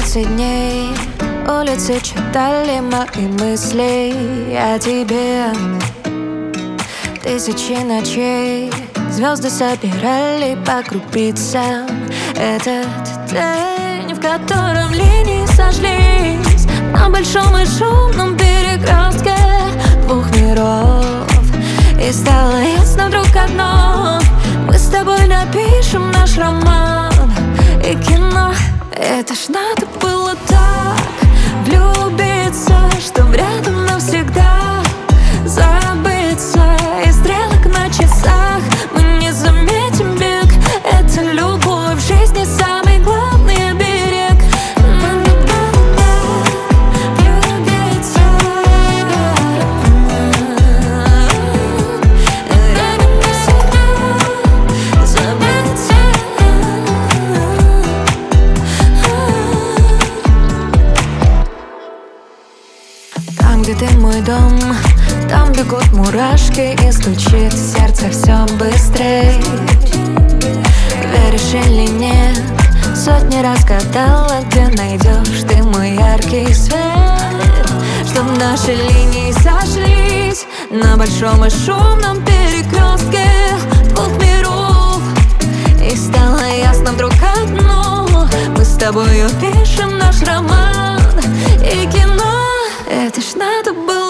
30 дней улицы читали мои мысли о тебе. Тысячи ночей звезды собирали по крупицам этот день, в котором линии сошлись на большом и шумном перекрестке двух миров. И стало ясно вдруг одно: мы с тобой напишем наш роман и кино. Это ж надо было так влюбиться, чтоб рядом навсегда забыться. И стрелок на часах мы не заметим бег. Это любовь в жизни самый главный оберег. Надо было так влюбиться, рядом навсегда забыться. Там, где ты мой дом, там бегут мурашки и стучит сердце все быстрей. Веришь или нет, сотни раз гадала, где найдешь ты мой яркий свет. Чтоб наши линии сошлись на большом и шумном перекрестке двух миров. И стало ясно вдруг одно: мы с тобою пишем наш роман и кино. Это ж надо было